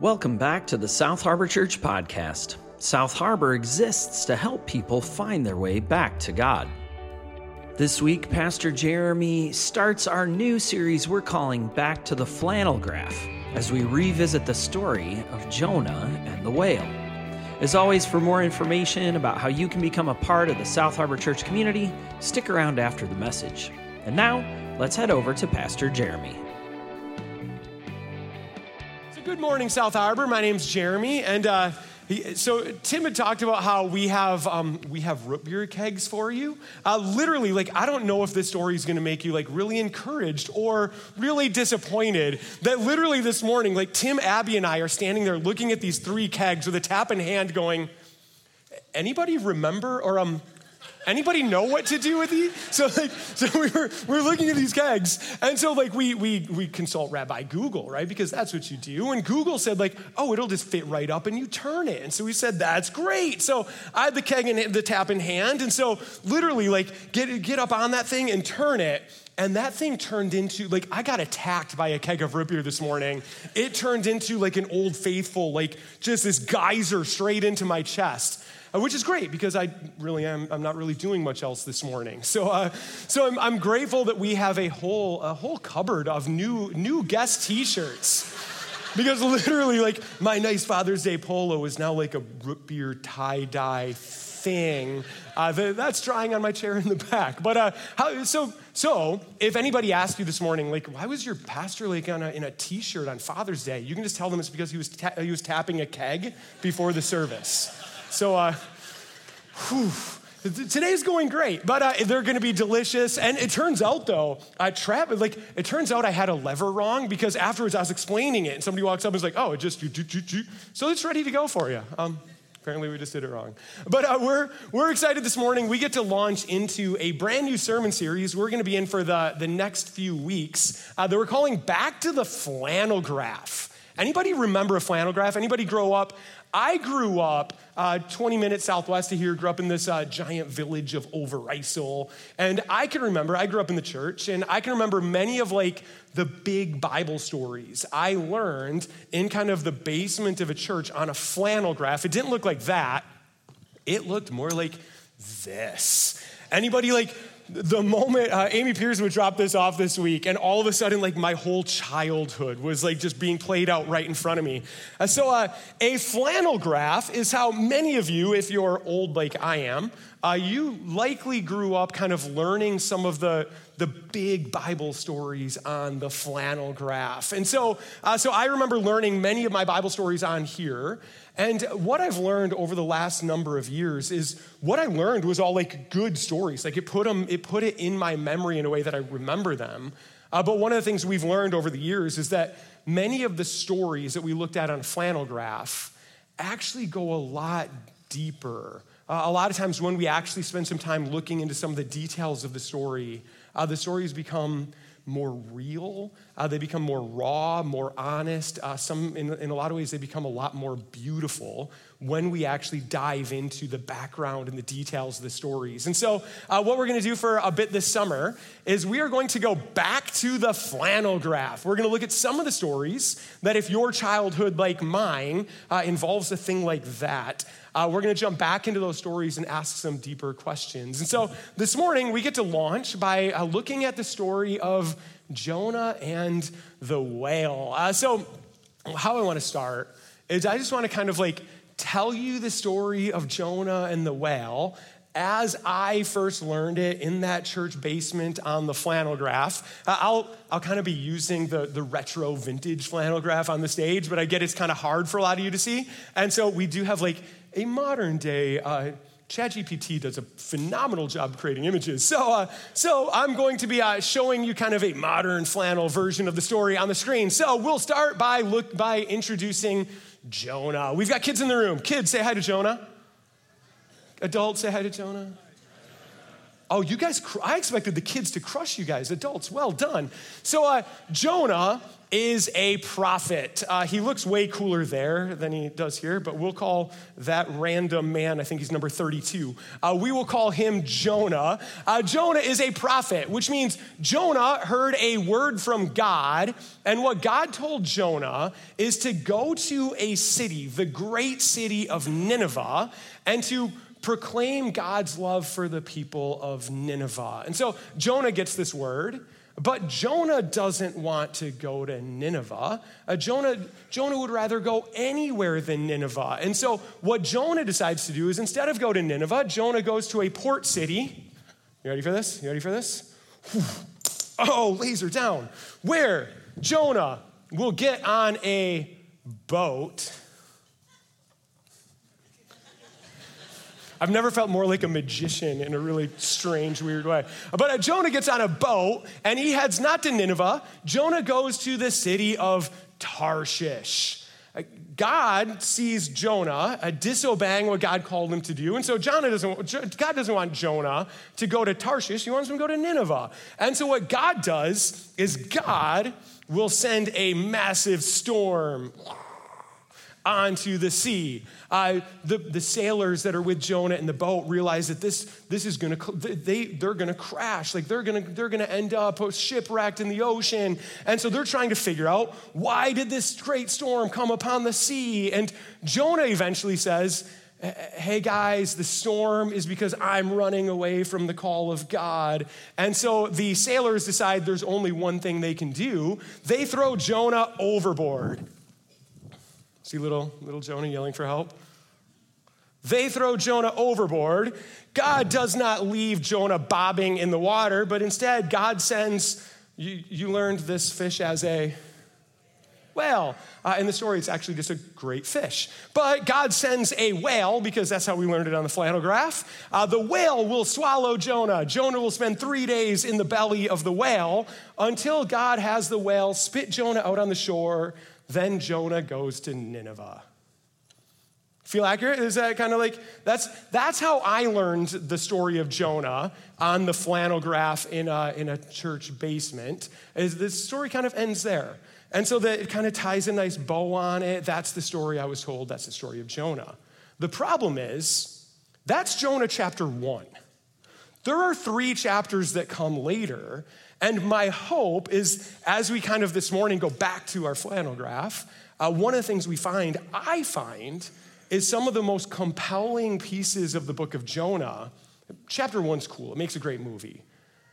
Welcome back to the South Harbor Church podcast. South Harbor exists to help people find their way back to God. This week, Pastor Jeremy starts our new series we're calling Back to the Flannel Graph as we revisit the story of Jonah and the whale. As always, for more information about how you can become a part of the South Harbor Church community, stick around after the message. And now, let's head over to Pastor Jeremy. Good morning, South Harbor. My name's Jeremy, and so Tim had talked about how we have root beer kegs for you. Literally, I don't know if this story is going to make you really encouraged or really disappointed. That literally this morning, Tim, Abby, and I are standing there looking at these three kegs with a tap in hand, going, "Anybody remember or anybody know what to do with these?" So we're looking at these kegs, and so we consult Rabbi Google, right? Because that's what you do. And Google said "Oh, it'll just fit right up, and you turn it." And so we said, "That's great." So I had the keg and the tap in hand, and so literally get up on that thing and turn it. And that thing turned into, I got attacked by a keg of root beer this morning. It turned into an Old Faithful, just this geyser straight into my chest. Which is great because I'm not really doing much else this morning. So I'm grateful that we have a whole cupboard of new guest t-shirts. Because literally my nice Father's Day polo is now a root beer tie-dye thing. That's drying on my chair in the back. But so if anybody asked you this morning, why was your pastor in a t-shirt on Father's Day? You can just tell them it's because he was tapping a keg before the service. So, today's going great, but they're going to be delicious. And it turns out, though, it turns out I had a lever wrong because afterwards I was explaining it, and somebody walks up and is like, "Oh, it just so it's ready to go for you." Apparently we just did it wrong. But we're excited this morning. We get to launch into a brand new sermon series we're going to be in for the next few weeks that we're calling Back to the Flannel Graph. Anybody remember a flannel graph? Anybody grow up? I grew up 20 minutes southwest of here, grew up in this giant village of Overijssel. And I grew up in the church, and I can remember many of the big Bible stories I learned in kind of the basement of a church on a flannel graph. It didn't look like that. It looked more like this. Anybody the moment Amy Pierce would drop this off this week, and all of a sudden, my whole childhood was just being played out right in front of me. So a flannel graph is how many of you, if you're old like I am, you likely grew up kind of learning some of the big Bible stories on the flannel graph. And so I remember learning many of my Bible stories on here. And what I've learned over the last number of years is what I learned was all good stories. It put it in my memory in a way that I remember them. But one of the things we've learned over the years is that many of the stories that we looked at on a flannel graph actually go a lot deeper. A lot of times when we actually spend some time looking into some of the details of the stories become more real. They become more raw, more honest. In a lot of ways, they become a lot more beautiful when we actually dive into the background and the details of the stories. And so what we're going to do for a bit this summer is we are going to go back to the flannel graph. We're going to look at some of the stories that if your childhood, like mine, involves a thing like that, we're going to jump back into those stories and ask some deeper questions. And so this morning, we get to launch by looking at the story of Jonah and the whale. So how I want to start is I just want to kind of tell you the story of Jonah and the whale as I first learned it in that church basement on the flannel graph. I'll kind of be using the retro vintage flannel graph on the stage, but I get it's kind of hard for a lot of you to see. And so we do have a modern day, ChatGPT does a phenomenal job creating images. So I'm going to be showing you kind of a modern flannel version of the story on the screen. So we'll start by introducing Jonah. We've got kids in the room. Kids, say hi to Jonah. Adults, say hi to Jonah. Oh, you guys, I expected the kids to crush you guys, adults, well done. So Jonah is a prophet. He looks way cooler there than he does here, but we'll call that random man, I think he's number 32. We will call him Jonah. Jonah is a prophet, which means Jonah heard a word from God, and what God told Jonah is to go to a city, the great city of Nineveh, and to proclaim God's love for the people of Nineveh. And so Jonah gets this word, but Jonah doesn't want to go to Nineveh. Jonah would rather go anywhere than Nineveh. And so what Jonah decides to do is instead of go to Nineveh, Jonah goes to a port city. You ready for this? You ready for this? Oh, laser down. Where Jonah will get on a boat. I've never felt more like a magician in a really strange, weird way. But Jonah gets on a boat, and he heads not to Nineveh. Jonah goes to the city of Tarshish. God sees Jonah disobeying what God called him to do, and so God doesn't want Jonah to go to Tarshish. He wants him to go to Nineveh. And so what God does is God will send a massive storm onto the sea. The sailors that are with Jonah in the boat realize that this is they're gonna crash. Like they're gonna end up shipwrecked in the ocean. And so they're trying to figure out, why did this great storm come upon the sea? And Jonah eventually says, hey guys, the storm is because I'm running away from the call of God. And so the sailors decide there's only one thing they can do. They throw Jonah overboard. See little Jonah yelling for help? They throw Jonah overboard. God does not leave Jonah bobbing in the water, but instead God sends, you learned this fish as a whale. In the story, it's actually just a great fish. But God sends a whale, because that's how we learned it on the flannel graph. The whale will swallow Jonah. Jonah will spend 3 days in the belly of the whale until God has the whale spit Jonah out on the shore. Then Jonah goes to Nineveh. Feel accurate? Is that kind of like, that's how I learned the story of Jonah on the flannel graph in a church basement. Is this story kind of ends there. And so that it kind of ties a nice bow on it. That's the story I was told. That's the story of Jonah. The problem is, that's Jonah chapter 1. There are 3 chapters that come later. And my hope is, as we kind of this morning go back to our flannel graph, one of the things I find, is some of the most compelling pieces of the book of Jonah. Chapter 1's cool. It makes a great movie.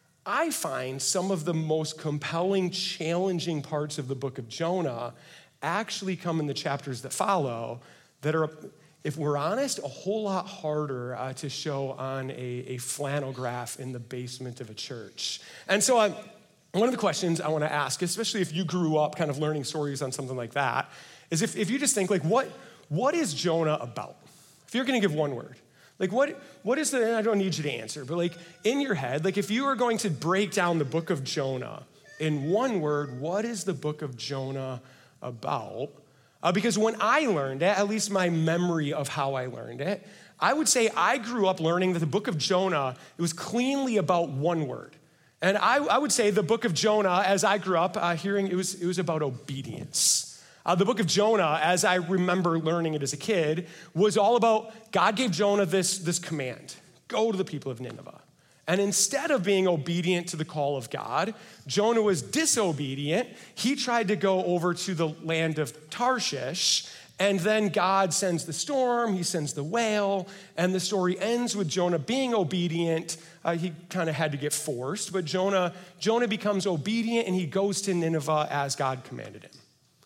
I find some of the most compelling, challenging parts of the book of Jonah actually come in the chapters that follow, that are, if we're honest, a whole lot harder to show on a flannel graph in the basement of a church. And so one of the questions I want to ask, especially if you grew up kind of learning stories on something like that, is if you just think, like, what is Jonah about? If you're going to give one word, like what is the, and I don't need you to answer, but like in your head, like if you were going to break down the book of Jonah in one word, what is the book of Jonah about? Because when I learned it, at least my memory of how I learned it, I would say I grew up learning that the book of Jonah, it was cleanly about one word. And I would say the book of Jonah, as I grew up hearing, it was about obedience. The book of Jonah, as I remember learning it as a kid, was all about God gave Jonah this command, go to the people of Nineveh. And instead of being obedient to the call of God, Jonah was disobedient. He tried to go over to the land of Tarshish, and then God sends the storm, he sends the whale, and the story ends with Jonah being obedient. He kind of had to get forced, but Jonah becomes obedient, and he goes to Nineveh as God commanded him.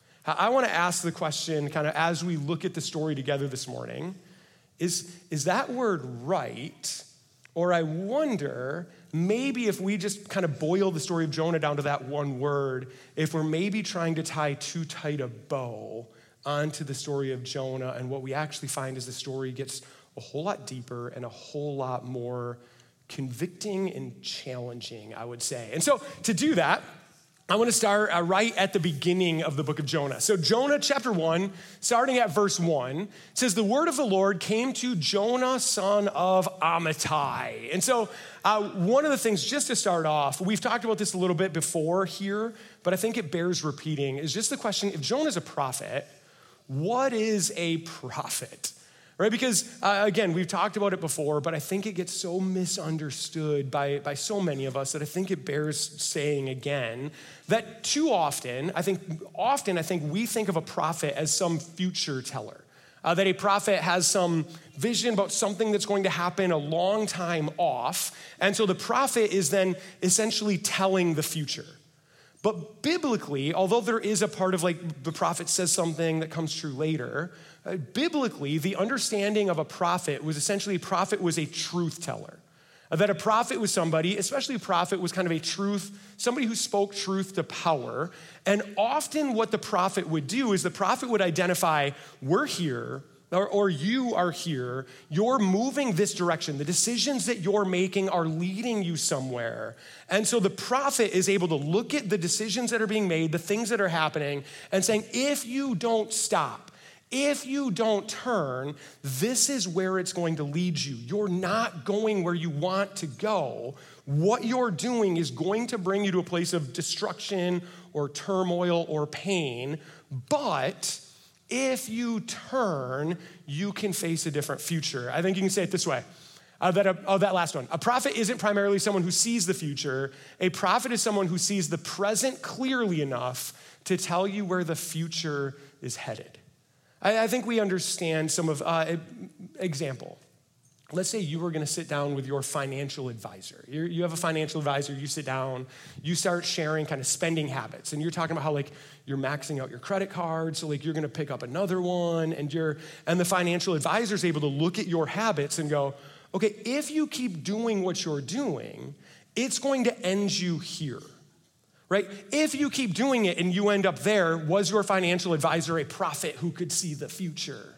I want to ask the question, kind of as we look at the story together this morning, is that word right? Or I wonder, maybe if we just kind of boil the story of Jonah down to that one word, if we're maybe trying to tie too tight a bow onto the story of Jonah, and what we actually find is the story gets a whole lot deeper and a whole lot more convicting and challenging, I would say. And so to do that, I want to start right at the beginning of the book of Jonah. So Jonah chapter 1, starting at verse 1, says, the word of the Lord came to Jonah, son of Amittai. And so one of the things, just to start off, we've talked about this a little bit before here, but I think it bears repeating, is just the question, if Jonah's a prophet, what is a prophet? Right? Because, again, we've talked about it before, but I think it gets so misunderstood by so many of us that I think it bears saying again that too often, I think we think of a prophet as some future teller. That a prophet has some vision about something that's going to happen a long time off. And so the prophet is then essentially telling the future. But biblically, although there is a part of like the prophet says something that comes true later, biblically, the understanding of a prophet was essentially a prophet was a truth teller. That a prophet was somebody, especially a prophet was kind of somebody who spoke truth to power. And often what the prophet would do is the prophet would identify, we're here, or you are here, you're moving this direction. The decisions that you're making are leading you somewhere. And so the prophet is able to look at the decisions that are being made, the things that are happening, and saying, if you don't stop, if you don't turn, this is where it's going to lead you. You're not going where you want to go. What you're doing is going to bring you to a place of destruction or turmoil or pain, but if you turn, you can face a different future. I think you can say it this way. That last one. A prophet isn't primarily someone who sees the future. A prophet is someone who sees the present clearly enough to tell you where the future is headed. I think we understand some of, example. Let's say you were gonna sit down with your financial advisor. You have a financial advisor, you sit down, you start sharing kind of spending habits, and you're talking about how like you're maxing out your credit card, so like you're gonna pick up another one, and the financial advisor is able to look at your habits and go, okay, if you keep doing what you're doing, it's going to end you here. Right? If you keep doing it and you end up there, was your financial advisor a prophet who could see the future?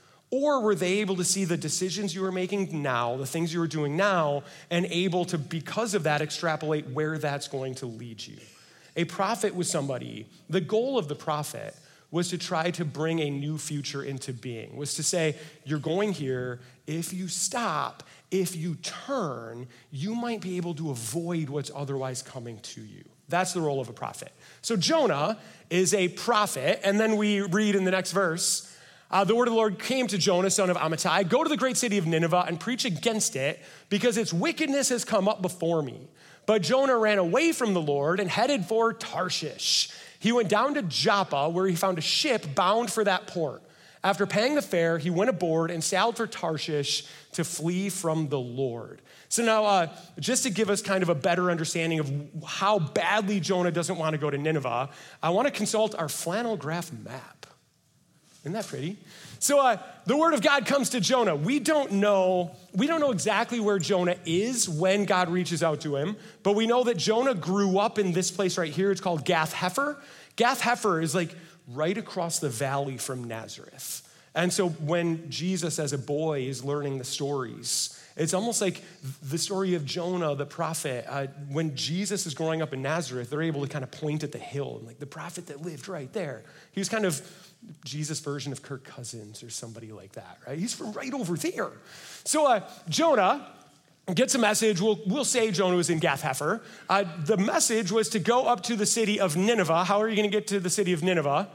Or were they able to see the decisions you were making now, the things you were doing now, and able to, because of that, extrapolate where that's going to lead you? A prophet was somebody, the goal of the prophet was to try to bring a new future into being, was to say, you're going here, if you stop, if you turn, you might be able to avoid what's otherwise coming to you. That's the role of a prophet. So Jonah is a prophet, and then we read in the next verse, the word of the Lord came to Jonah, son of Amittai, go to the great city of Nineveh and preach against it, because its wickedness has come up before me. But Jonah ran away from the Lord and headed for Tarshish. He went down to Joppa, where he found a ship bound for that port. After paying the fare, he went aboard and sailed for Tarshish to flee from the Lord. So now, just to give us kind of a better understanding of how badly Jonah doesn't want to go to Nineveh, I want to consult our flannel graph map. Isn't that pretty? So the word of God comes to Jonah. We don't know exactly where Jonah is when God reaches out to him, but we know that Jonah grew up in this place right here. It's called Gath-Hepher. Gath-Hepher is like right across the valley from Nazareth. And so when Jesus as a boy is learning the stories, it's almost like the story of Jonah, the prophet. When Jesus is growing up in Nazareth, they're able to kind of point at the hill and like the prophet that lived right there. He was kind of Jesus' version of Kirk Cousins or somebody like that, right? He's from right over there. So Jonah gets a message. We'll say Jonah was in Gath-Hepher. The message was to go up to the city of Nineveh. How are you going to get to the city of Nineveh?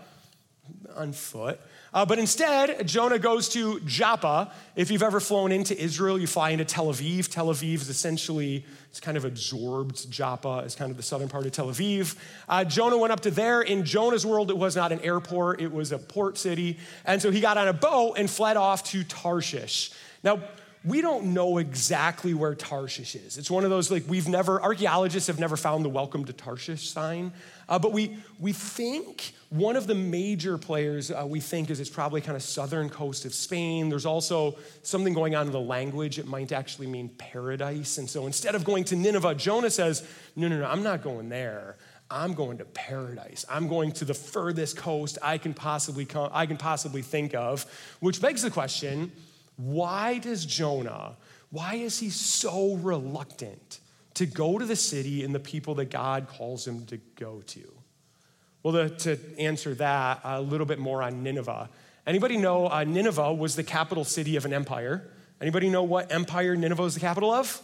On foot. But instead, Jonah goes to Joppa. If you've ever flown into Israel, you fly into Tel Aviv. Tel Aviv is essentially, it's kind of absorbed. Joppa is kind of the southern part of Tel Aviv. Jonah went up to there. In Jonah's world, it was not an airport. It was a port city. And so he got on a boat and fled off to Tarshish. Now, we don't know exactly where Tarshish is. It's one of those, like, archaeologists have never found the welcome to Tarshish sign. But we think one of the major players we think is it's probably kind of southern coast of Spain. There's also something going on in the language. It might actually mean paradise. And so instead of going to Nineveh, Jonah says, no, I'm not going there. I'm going to paradise. I'm going to the furthest coast I can possibly think of, which begs the question, why is he so reluctant to go to the city and the people that God calls him to go to? Well, to answer that, a little bit more on Nineveh. Anybody know Nineveh was the capital city of an empire? Anybody know what empire Nineveh was the capital of?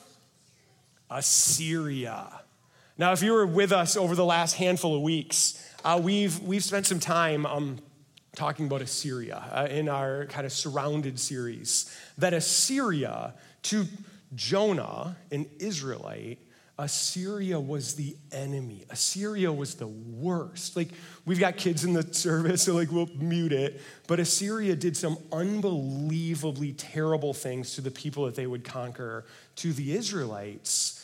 Assyria. Now, if you were with us over the last handful of weeks, we've spent some time talking about Assyria in our kind of surrounded series. That Assyria, to Jonah, an Israelite, Assyria was the enemy. Assyria was the worst. Like, we've got kids in the service, so we'll mute it. But Assyria did some unbelievably terrible things to the people that they would conquer. To the Israelites,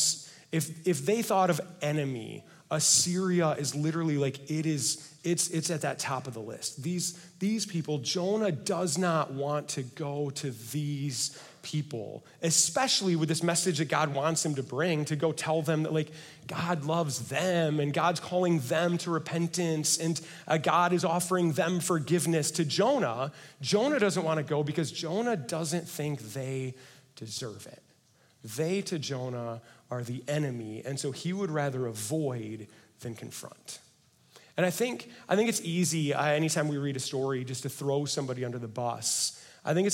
if they thought of enemy, Assyria is literally it's at that top of the list. These people, Jonah does not want to go to these people, especially with this message that God wants him to bring, to go tell them that God loves them and God's calling them to repentance and God is offering them forgiveness. To Jonah doesn't want to go because Jonah doesn't think they deserve it. They, to Jonah, are the enemy, and so he would rather avoid than confront. And I think it's easy anytime we read a story just to throw somebody under the bus. I think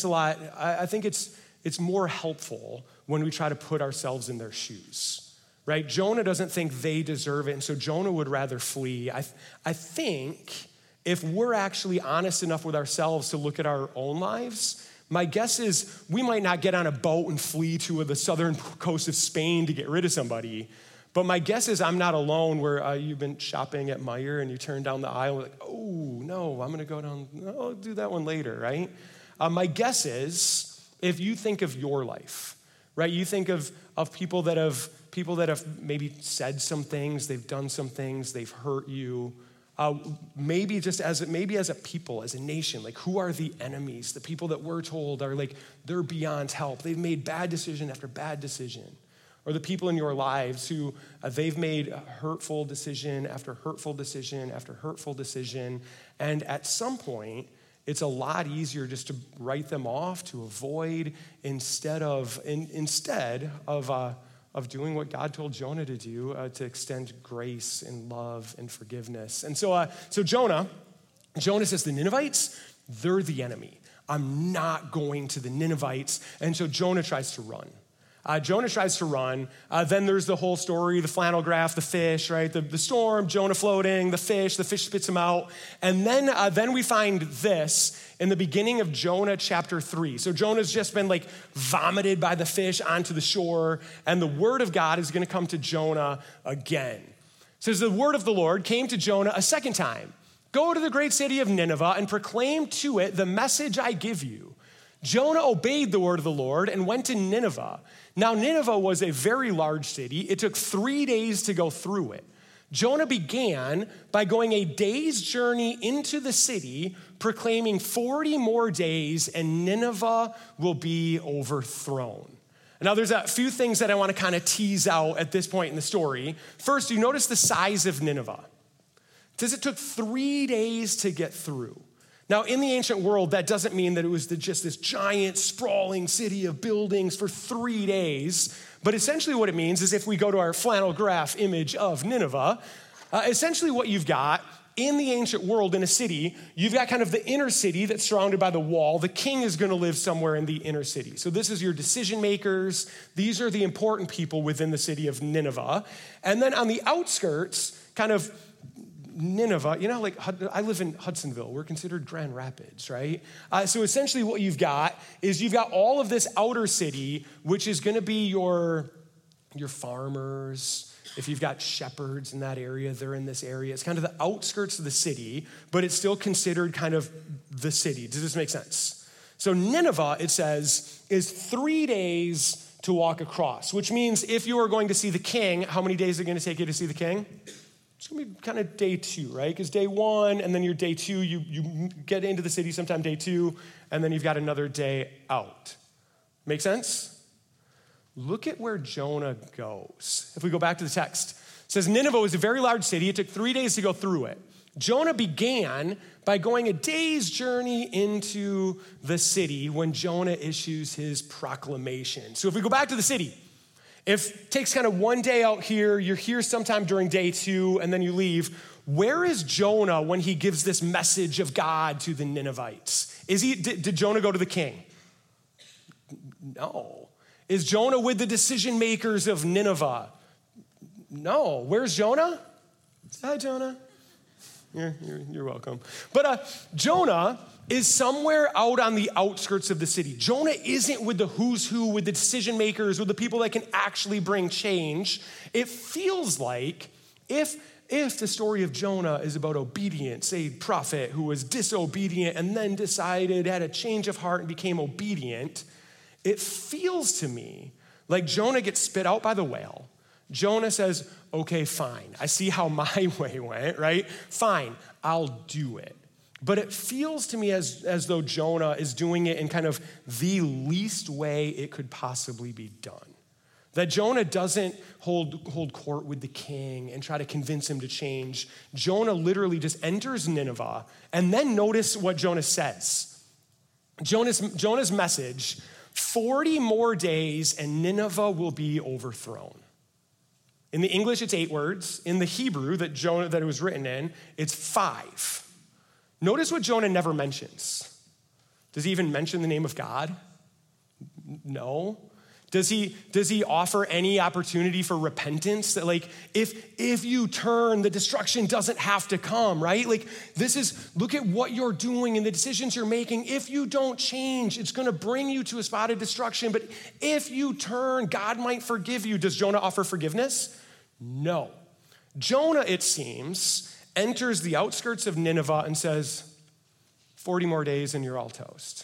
it's more helpful when we try to put ourselves in their shoes, right? Jonah doesn't think they deserve it, and so Jonah would rather flee. I think if we're actually honest enough with ourselves to look at our own lives, my guess is we might not get on a boat and flee to the southern coast of Spain to get rid of somebody. But my guess is I'm not alone where you've been shopping at Meijer and you turn down the aisle and oh, no, I'm going to go down. I'll do that one later, right? My guess is if you think of your life, right? You think of people that have maybe said some things, they've done some things, they've hurt you. Maybe as a people, as a nation, who are the enemies? The people that we're told are they're beyond help. They've made bad decision after bad decision. Or the people in your lives who they've made hurtful decision after hurtful decision after hurtful decision. And at some point, it's a lot easier just to write them off, to avoid, instead of doing what God told Jonah to do, to extend grace and love and forgiveness. And so Jonah says the Ninevites, they're the enemy. I'm not going to the Ninevites. And so Jonah tries to run. Then there's the whole story, the flannel graph, the fish, right? The storm, Jonah floating, the fish spits him out. And then we find this in the beginning of Jonah chapter 3. So Jonah's just been vomited by the fish onto the shore, and the word of God is going to come to Jonah again. It says, the word of the Lord came to Jonah a second time. Go to the great city of Nineveh and proclaim to it the message I give you. Jonah obeyed the word of the Lord and went to Nineveh. Now, Nineveh was a very large city. It took 3 days to go through it. Jonah began by going a day's journey into the city, proclaiming 40 more days, and Nineveh will be overthrown. Now, there's a few things that I want to kind of tease out at this point in the story. First, you notice the size of Nineveh. It says it took 3 days to get through. Now, in the ancient world, that doesn't mean that it was just this giant, sprawling city of buildings for 3 days. But essentially what it means is if we go to our flannel graph image of Nineveh, essentially what you've got in the ancient world in a city, you've got kind of the inner city that's surrounded by the wall. The king is going to live somewhere in the inner city. So this is your decision makers. These are the important people within the city of Nineveh. And then on the outskirts, kind of Nineveh, I live in Hudsonville. We're considered Grand Rapids, right? So essentially what you've got is you've got all of this outer city, which is going to be your farmers. If you've got shepherds in that area, they're in this area. It's kind of the outskirts of the city, but it's still considered kind of the city. Does this make sense? So Nineveh, it says, is 3 days to walk across, which means if you are going to see the king, how many days are it going to take you to see the king? It's going to be kind of day 2, right? Because day 1 and then your day 2, you get into the city sometime day 2, and then you've got another day out. Make sense? Look at where Jonah goes. If we go back to the text, it says Nineveh was a very large city. It took 3 days to go through it. Jonah began by going a day's journey into the city when Jonah issues his proclamation. So if we go back to the city, If it takes kind of one day out here, you're here sometime during day 2, and then you leave, where is Jonah when he gives this message of God to the Ninevites? Did Jonah go to the king? No. Is Jonah with the decision makers of Nineveh? No. Where's Jonah? Hi, Jonah. You're welcome. But Jonah is somewhere out on the outskirts of the city. Jonah isn't with the who's who, with the decision makers, with the people that can actually bring change. It feels like if the story of Jonah is about obedience, a prophet who was disobedient and then had a change of heart and became obedient, it feels to me like Jonah gets spit out by the whale. Jonah says, okay, fine. I see how my way went, right? Fine, I'll do it. But it feels to me as though Jonah is doing it in kind of the least way it could possibly be done. That Jonah doesn't hold court with the king and try to convince him to change. Jonah literally just enters Nineveh, and then notice what Jonah says. Jonah's message, 40 more days and Nineveh will be overthrown. In the English, it's 8 words. In the Hebrew that it was written in, it's 5. Notice what Jonah never mentions. Does he even mention the name of God? No. Does he offer any opportunity for repentance? That like, if you turn, the destruction doesn't have to come, right? Like look at what you're doing and the decisions you're making. If you don't change, it's gonna bring you to a spot of destruction. But if you turn, God might forgive you. Does Jonah offer forgiveness? No. Jonah, it seems, enters the outskirts of Nineveh and says, 40 more days and you're all toast.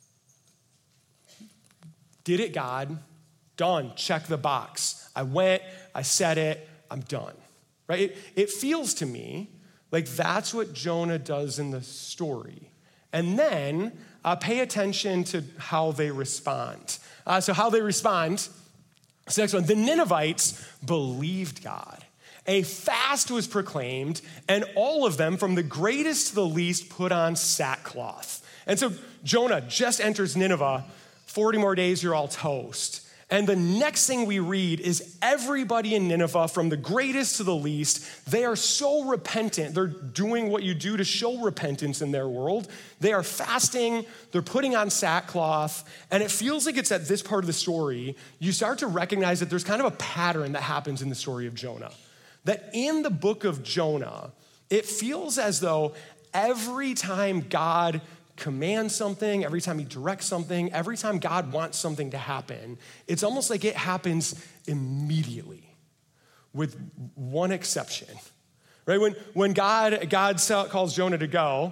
Did it, God. Done. Check the box. I went, I said it, I'm done. Right? It feels to me like that's what Jonah does in the story. And then pay attention to how they respond. So how they respond, this next one, the Ninevites believed God. A fast was proclaimed, and all of them, from the greatest to the least, put on sackcloth. And so Jonah just enters Nineveh, 40 more days, you're all toast. And the next thing we read is everybody in Nineveh, from the greatest to the least, they are so repentant. They're doing what you do to show repentance in their world. They are fasting, they're putting on sackcloth, and it feels like it's at this part of the story, you start to recognize that there's kind of a pattern that happens in the story of Jonah. That in the book of Jonah, it feels as though every time God commands something, every time he directs something, every time God wants something to happen, it's almost like it happens immediately, with one exception. Right? When God calls Jonah to go,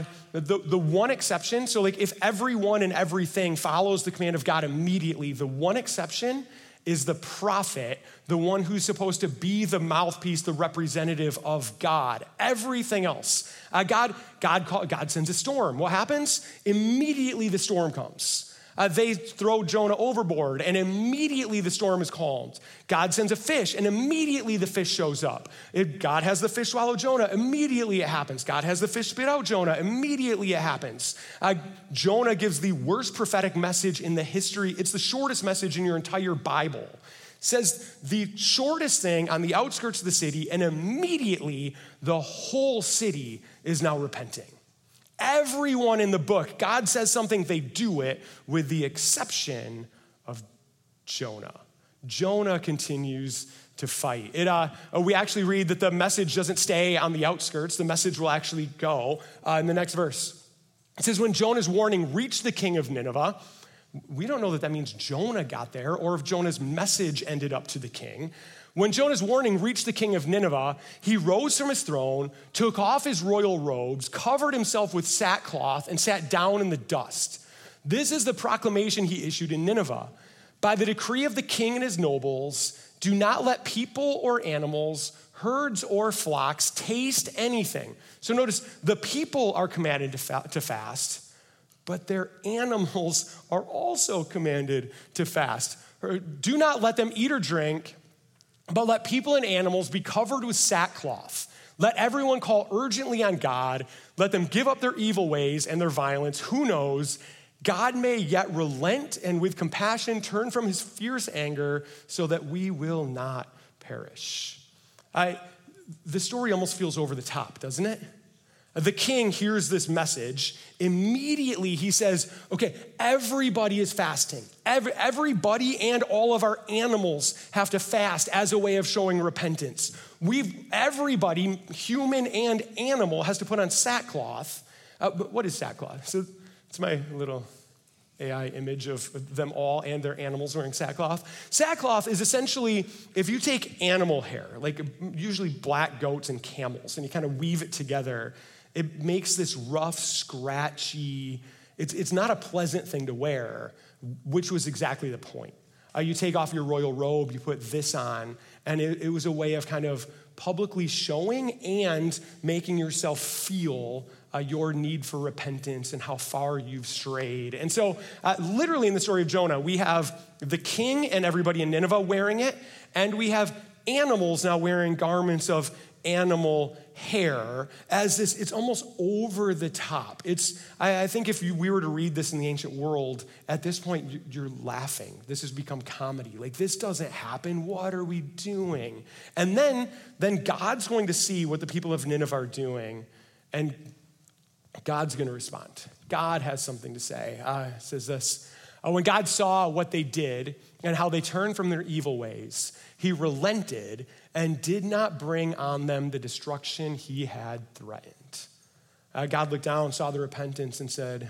the one exception, so like if everyone and everything follows the command of God immediately, the one exception is the prophet, the one who's supposed to be the mouthpiece, the representative of God. Everything else, God sends a storm. What happens? Immediately the storm comes. They throw Jonah overboard, and immediately the storm is calmed. God sends a fish, and immediately the fish shows up. God has the fish swallow Jonah, immediately it happens. God has the fish spit out Jonah, immediately it happens. Jonah gives the worst prophetic message in the history. It's the shortest message in your entire Bible. Says the shortest thing on the outskirts of the city, and immediately the whole city is now repenting. Everyone in the book, God says something, they do it, with the exception of Jonah. Jonah continues to fight. We actually read that the message doesn't stay on the outskirts. The message will actually go in the next verse. It says, when Jonah's warning reached the king of Nineveh, we don't know that means Jonah got there or if Jonah's message ended up to the king. When Jonah's warning reached the king of Nineveh, he rose from his throne, took off his royal robes, covered himself with sackcloth, and sat down in the dust. This is the proclamation he issued in Nineveh. By the decree of the king and his nobles, do not let people or animals, herds or flocks taste anything. So notice, the people are commanded to fast, but their animals are also commanded to fast. Do not let them eat or drink, but let people and animals be covered with sackcloth. Let everyone call urgently on God. Let them give up their evil ways and their violence. Who knows? God may yet relent and with compassion turn from his fierce anger so that we will not perish. The story almost feels over the top, doesn't it? The king hears this message. Immediately he says, okay, everybody is fasting. Everybody and all of our animals have to fast as a way of showing repentance. Everybody, human and animal, has to put on sackcloth. But what is sackcloth? So it's my little AI image of them all and their animals wearing sackcloth. Sackcloth is essentially, if you take animal hair, like usually black goats and camels, and you kind of weave it together, it makes this rough, scratchy, it's not a pleasant thing to wear, which was exactly the point. You take off your royal robe, you put this on, and it was a way of kind of publicly showing and making yourself feel your need for repentance and how far you've strayed. And so literally in the story of Jonah, we have the king and everybody in Nineveh wearing it, and we have animals now wearing garments of animal hair as this, it's almost over the top. I think if we were to read this in the ancient world, at this point, you're laughing. This has become comedy. Like, this doesn't happen. What are we doing? And then God's going to see what the people of Nineveh are doing, and God's going to respond. God has something to say. It says this, when God saw what they did and how they turned from their evil ways, he relented and did not bring on them the destruction he had threatened. God looked down, saw the repentance, and said,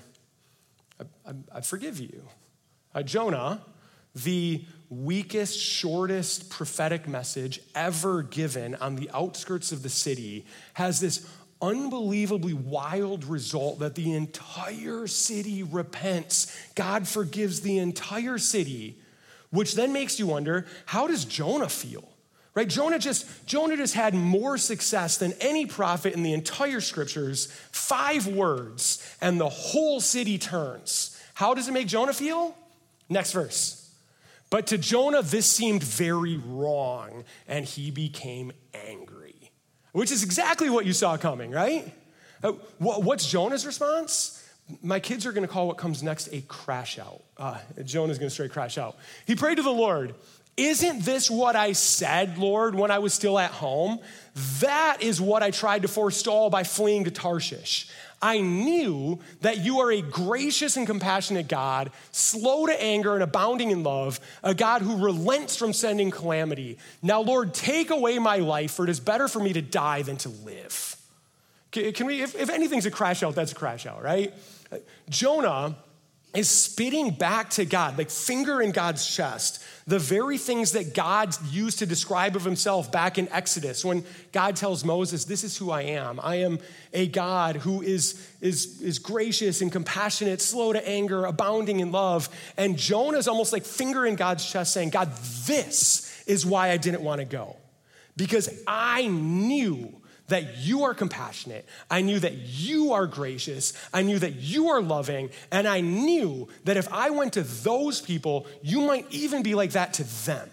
I forgive you. Jonah, the weakest, shortest prophetic message ever given on the outskirts of the city, has this unbelievably wild result that the entire city repents. God forgives the entire city, which then makes you wonder, how does Jonah feel? Right? Jonah just had more success than any prophet in the entire scriptures. 5 words, and the whole city turns. How does it make Jonah feel? Next verse. But to Jonah, this seemed very wrong, and he became angry. Which is exactly what you saw coming, right? What's Jonah's response? My kids are going to call what comes next a crash out. Jonah's going to straight crash out. He prayed to the Lord, isn't this what I said, Lord, when I was still at home? That is what I tried to forestall by fleeing to Tarshish. I knew that you are a gracious and compassionate God, slow to anger and abounding in love, a God who relents from sending calamity. Now, Lord, take away my life, for it is better for me to die than to live. Can we, if anything's a crash out, that's a crash out, right? Jonah is spitting back to God, like finger in God's chest, the very things that God used to describe of himself back in Exodus when God tells Moses, this is who I am. I am a God who is gracious and compassionate, slow to anger, abounding in love. And Jonah's almost like finger in God's chest saying, God, this is why I didn't want to go. Because I knew that you are compassionate. I knew that you are gracious. I knew that you are loving. And I knew that if I went to those people, you might even be like that to them.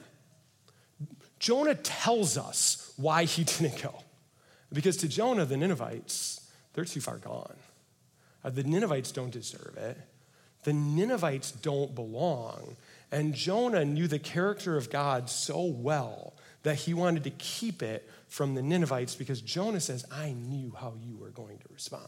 Jonah tells us why he didn't go. Because to Jonah, the Ninevites, they're too far gone. The Ninevites don't deserve it. The Ninevites don't belong. And Jonah knew the character of God so well that he wanted to keep it from the Ninevites because Jonah says, I knew how you were going to respond.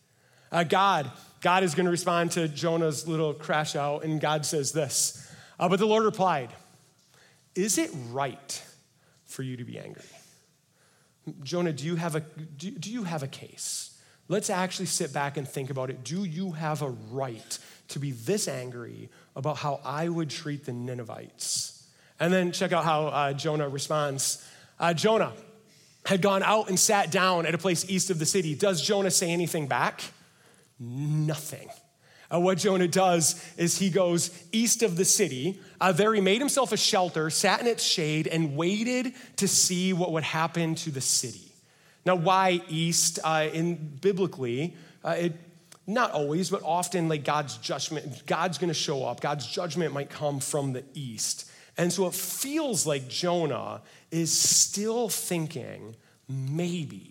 God is going to respond to Jonah's little crash out, and God says this, but the Lord replied, is it right for you to be angry? Jonah, do you have a case? Let's actually sit back and think about it. Do you have a right to be this angry about how I would treat the Ninevites? And then check out how Jonah responds. Jonah had gone out and sat down at a place east of the city. Does Jonah say anything back? Nothing. What Jonah does is he goes east of the city. There he made himself a shelter, sat in its shade, and waited to see what would happen to the city. Now, why east? Biblically, not always, but often like God's judgment, God's going to show up. God's judgment might come from the east. And so it feels like Jonah is still thinking, maybe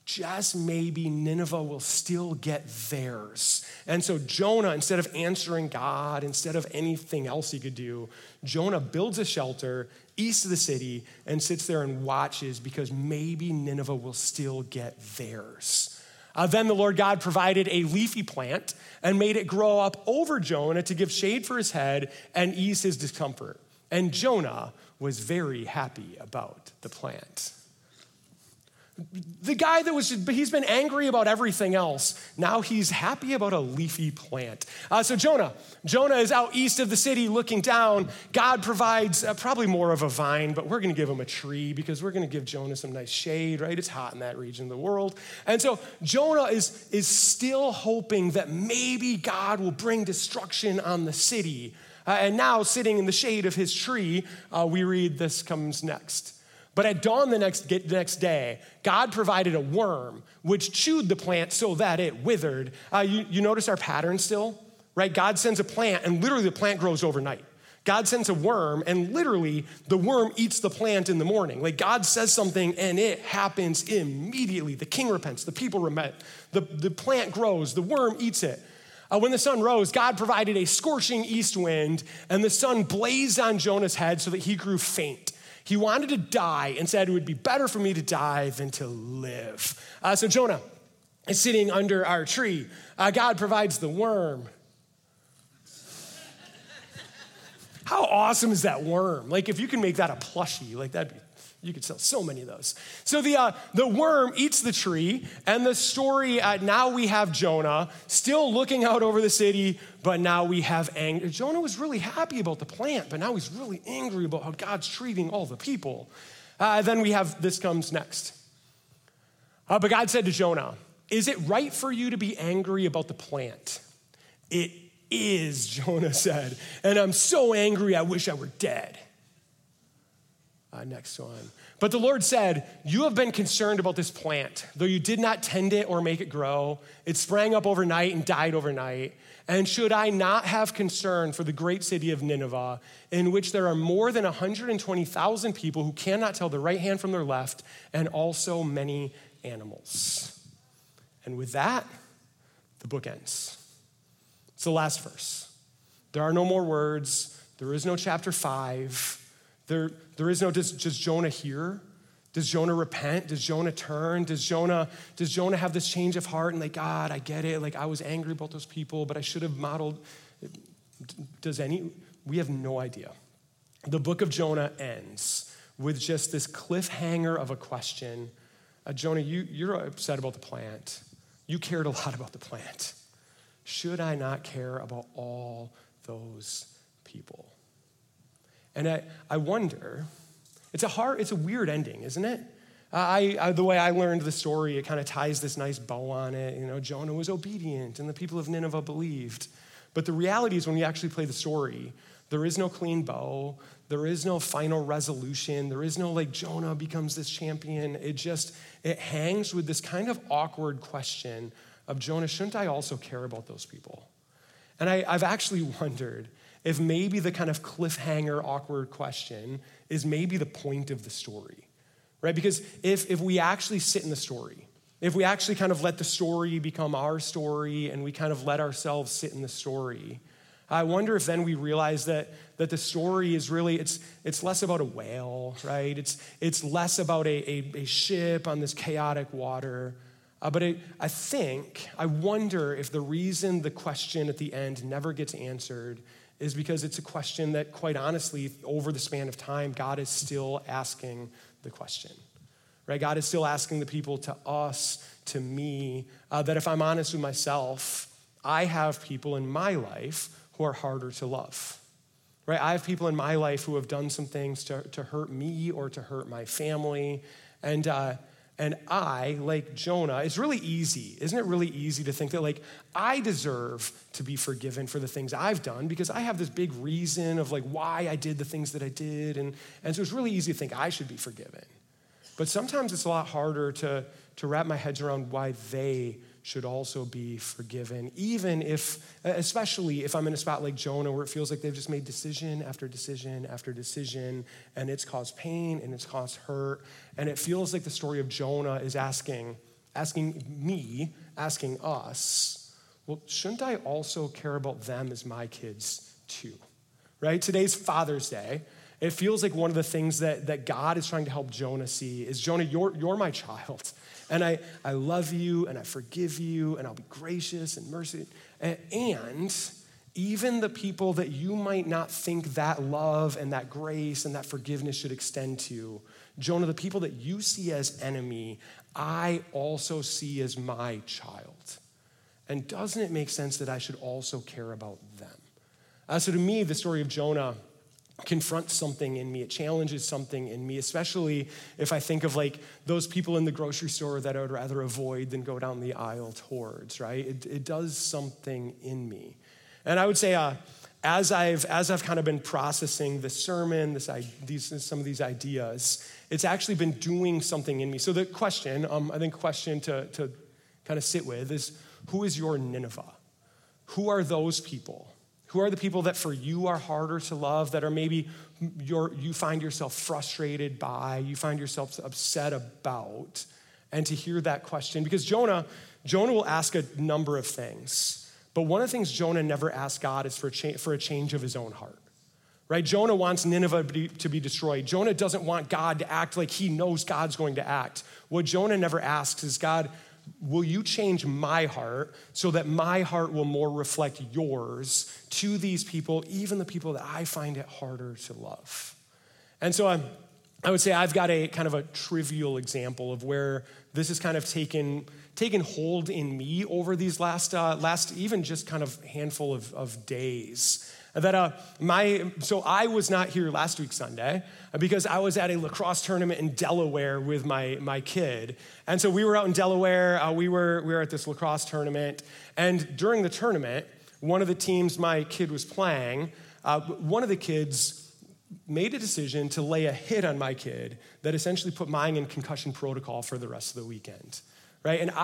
just maybe Nineveh will still get theirs. And so Jonah, instead of answering God, instead of anything else he could do, Jonah builds a shelter east of the city and sits there and watches because maybe Nineveh will still get theirs. Then the Lord God provided a leafy plant and made it grow up over Jonah to give shade for his head and ease his discomfort. And Jonah was very happy about the plant. The guy he's been angry about everything else. Now he's happy about a leafy plant. So Jonah is out east of the city looking down. God provides probably more of a vine, but we're going to give him a tree because we're going to give Jonah some nice shade, right? It's hot in that region of the world. And so Jonah is still hoping that maybe God will bring destruction on the city. And now sitting in the shade of his tree, we read this comes next. But at dawn the next day, God provided a worm which chewed the plant so that it withered. You notice our pattern still, right? God sends a plant and literally the plant grows overnight. God sends a worm and literally the worm eats the plant in the morning. Like God says something and it happens immediately. The king repents, the people repent, the plant grows, the worm eats it. When the sun rose, God provided a scorching east wind and the sun blazed on Jonah's head so that he grew faint. He wanted to die and said, it would be better for me to die than to live. So Jonah is sitting under our tree. God provides the worm. How awesome is that worm? Like if you can make that a plushie, like you could sell so many of those. So the worm eats the tree, and the story, now we have Jonah still looking out over the city, but now we have anger. Jonah was really happy about the plant, but now he's really angry about how God's treating all the people. Then we have, this comes next. But God said to Jonah, is it right for you to be angry about the plant? It is, Jonah said, and I'm so angry I wish I were dead. Next one. But the Lord said, you have been concerned about this plant, though you did not tend it or make it grow. It sprang up overnight and died overnight. And should I not have concern for the great city of Nineveh, in which there are more than 120,000 people who cannot tell their right hand from their left, and also many animals? And with that, the book ends. It's the last verse. There are no more words. There is no chapter 5. There is no, does Jonah hear? Does Jonah repent? Does Jonah turn? Does Jonah have this change of heart and like, God, I get it. Like I was angry about those people, but I should have modeled. We have no idea. The book of Jonah ends with just this cliffhanger of a question. Jonah, you're upset about the plant. You cared a lot about the plant. Should I not care about all those people? And I wonder, it's a weird ending, isn't it? The way I learned the story, it kind of ties this nice bow on it. You know, Jonah was obedient and the people of Nineveh believed. But the reality is when we actually play the story, there is no clean bow. There is no final resolution. There is no like Jonah becomes this champion. It hangs with this kind of awkward question of Jonah, shouldn't I also care about those people? And I've actually wondered if maybe the kind of cliffhanger, awkward question is maybe the point of the story, right? Because if we actually sit in the story, if we actually kind of let the story become our story and we kind of let ourselves sit in the story, I wonder if then we realize that the story is really, it's less about a whale, right? It's less about a ship on this chaotic water. But I wonder if the reason the question at the end never gets answered is because it's a question that, quite honestly, over the span of time, God is still asking the question, right? God is still asking the people, to us, to me, that if I'm honest with myself, I have people in my life who are harder to love, right? I have people in my life who have done some things to hurt me or to hurt my family, and I, like Jonah, it's really easy. Isn't it really easy to think that like I deserve to be forgiven for the things I've done because I have this big reason of like why I did the things that I did. And so it's really easy to think I should be forgiven. But sometimes it's a lot harder to wrap my head around why they should also be forgiven, especially if I'm in a spot like Jonah where it feels like they've just made decision after decision after decision, and it's caused pain and it's caused hurt, and it feels like the story of Jonah is asking asking us, well, shouldn't I also care about them as my kids too? Right? Today's Father's Day. It feels like one of the things that God is trying to help Jonah see is, Jonah, you're my child. And I love you, and I forgive you, and I'll be gracious and merciful. And even the people that you might not think that love and that grace and that forgiveness should extend to, Jonah, the people that you see as enemy, I also see as my child. And doesn't it make sense that I should also care about them? So to me, the story of Jonah confronts something in me. It challenges something in me, especially if I think of like those people in the grocery store that I would rather avoid than go down the aisle towards, right? It does something in me. And I would say as I've kind of been processing the sermon, some of these ideas, it's actually been doing something in me. So the question, question to kind of sit with is, who is your Nineveh? Who are those people? Who are the people that for you are harder to love, that are maybe you find yourself frustrated by, you find yourself upset about? And to hear that question, because Jonah will ask a number of things, but one of the things Jonah never asked God is for a change of his own heart, right? Jonah wants Nineveh to be destroyed. Jonah doesn't want God to act like he knows God's going to act. What Jonah never asks is, God, will you change my heart so that my heart will more reflect yours to these people, even the people that I find it harder to love? And so I would say I've got a kind of a trivial example of where this has kind of taken hold in me over these last even just kind of handful of days. So I was not here last week Sunday because I was at a lacrosse tournament in Delaware with my kid. And so we were out in Delaware, we were at this lacrosse tournament, and during the tournament, one of the teams my kid was playing, one of the kids made a decision to lay a hit on my kid that essentially put mine in concussion protocol for the rest of the weekend, right? And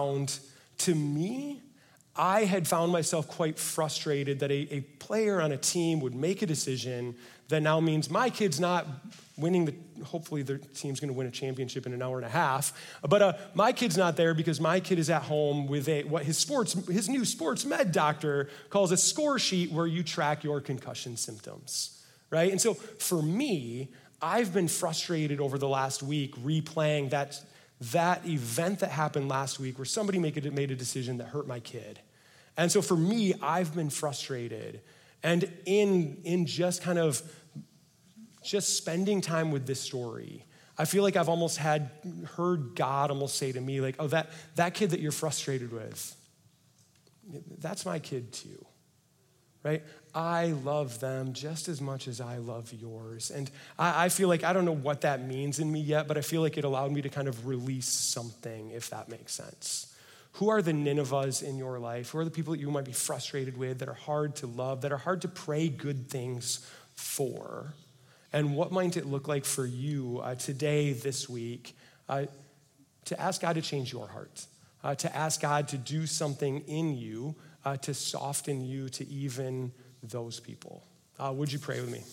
I had found myself quite frustrated that a player on a team would make a decision that now means my kid's not winning hopefully their team's gonna win a championship in an hour and a half, but my kid's not there because my kid is at home with what his new sports med doctor calls a score sheet where you track your concussion symptoms, right? And so for me, I've been frustrated over the last week replaying that event that happened last week where somebody made a decision that hurt my kid. And so for me, I've been frustrated. And in just spending time with this story, I feel like I've almost heard God almost say to me, like, oh, that kid that you're frustrated with, that's my kid too, right? I love them just as much as I love yours. And I feel like, I don't know what that means in me yet, but I feel like it allowed me to kind of release something, if that makes sense. Who are the Ninevehs in your life? Who are the people that you might be frustrated with, that are hard to love, that are hard to pray good things for? And what might it look like for you today, this week, to ask God to change your heart, to ask God to do something in you, to soften you to even those people? Would you pray with me?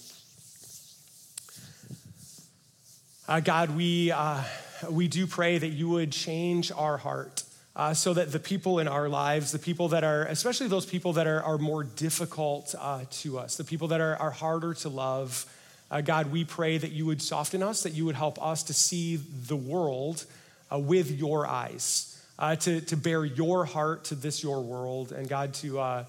God, we do pray that you would change our heart so that the people in our lives, the people that are, especially those people that are more difficult to us, the people that are harder to love, God, we pray that you would soften us, that you would help us to see the world with your eyes, to bear your heart to this, your world, and God, to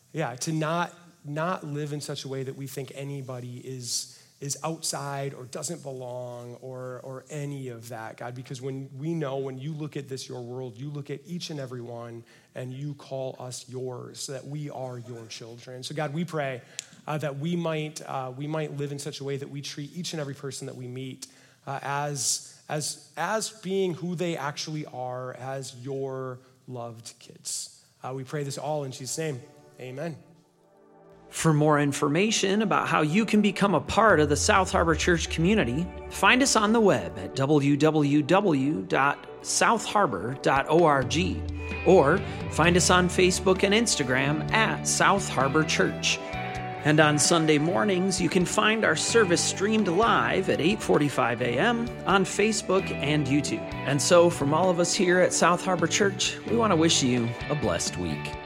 not live in such a way that we think anybody is outside or doesn't belong or any of that, God, because when you look at this, your world, you look at each and every one and you call us yours, so that we are your children. So God, we pray that we might live in such a way that we treat each and every person that we meet as being who they actually are, as your loved kids. We pray this all in Jesus' name. Amen. For more information about how you can become a part of the South Harbor Church community, find us on the web at www.southharbor.org or find us on Facebook and Instagram at South Harbor Church. And on Sunday mornings, you can find our service streamed live at 8:45 a.m. on Facebook and YouTube. And so from all of us here at South Harbor Church, we want to wish you a blessed week.